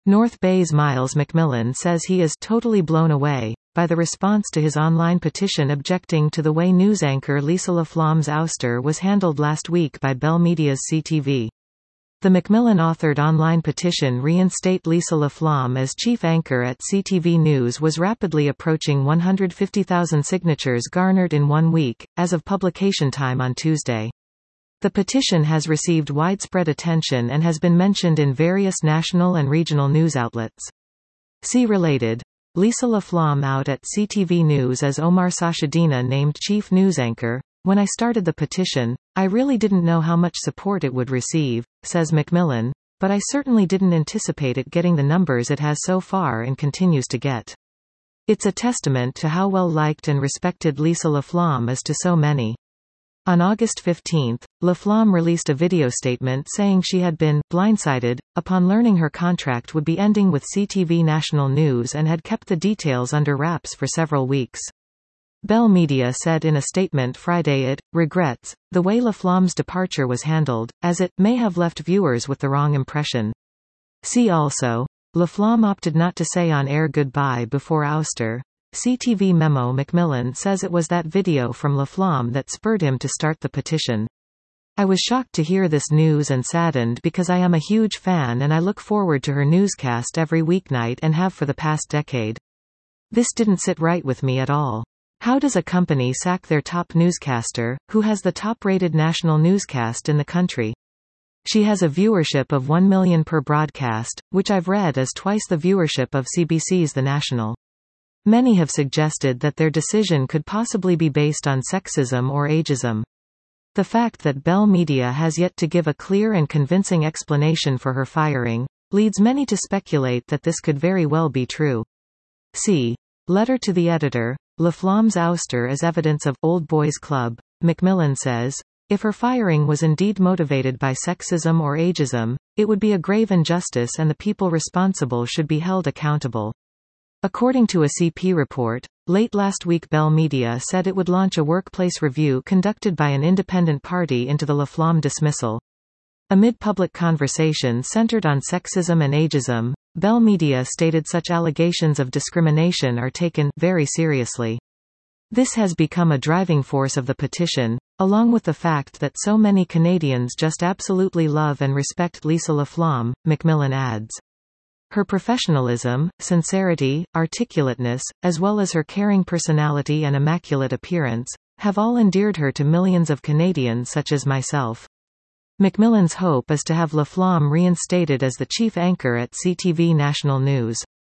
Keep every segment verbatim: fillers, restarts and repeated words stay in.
North Bay's Miles McMillan says he is totally blown away by the response to his online petition objecting to the way news anchor Lisa LaFlamme's ouster was handled last week by Bell Media's C T V. The McMillan-authored online petition reinstate Lisa LaFlamme as chief anchor at C T V News was rapidly approaching one hundred fifty thousand signatures garnered in one week, as of publication time on Tuesday. The petition has received widespread attention and has been mentioned in various national and regional news outlets. See related. Lisa LaFlamme out at C T V News as Omar Sachedina named chief news anchor. When I started the petition, I really didn't know how much support it would receive, says McMillan, but I certainly didn't anticipate it getting the numbers it has so far and continues to get. It's a testament to how well liked and respected Lisa LaFlamme is to so many. On August fifteenth, LaFlamme released a video statement saying she had been blindsided upon learning her contract would be ending with C T V National News and had kept the details under wraps for several weeks. Bell Media said in a statement Friday it regrets the way LaFlamme's departure was handled, as it may have left viewers with the wrong impression. See also, LaFlamme opted not to say on-air goodbye before ouster. C T V memo. McMillan says it was that video from LaFlamme that spurred him to start the petition. I was shocked to hear this news and saddened because I am a huge fan and I look forward to her newscast every weeknight and have for the past decade. This didn't sit right with me at all. How does a company sack their top newscaster, who has the top-rated national newscast in the country? She has a viewership of one million per broadcast, which I've read is twice the viewership of C B C's The National. Many have suggested that their decision could possibly be based on sexism or ageism. The fact that Bell Media has yet to give a clear and convincing explanation for her firing leads many to speculate that this could very well be true. See. Letter to the editor. LaFlamme's ouster is evidence of Old Boys Club. McMillan says, if her firing was indeed motivated by sexism or ageism, it would be a grave injustice and the people responsible should be held accountable. According to a C P report, late last week Bell Media said it would launch a workplace review conducted by an independent party into the LaFlamme dismissal. Amid public conversation centered on sexism and ageism, Bell Media stated such allegations of discrimination are taken very seriously. This has become a driving force of the petition, along with the fact that so many Canadians just absolutely love and respect Lisa LaFlamme, McMillan adds. Her professionalism, sincerity, articulateness, as well as her caring personality and immaculate appearance, have all endeared her to millions of Canadians such as myself. McMillan's hope is to have LaFlamme reinstated as the chief anchor at C T V National News.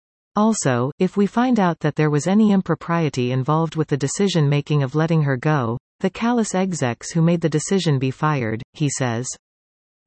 Also, if we find out that there was any impropriety involved with the decision-making of letting her go, the callous execs who made the decision be fired, he says.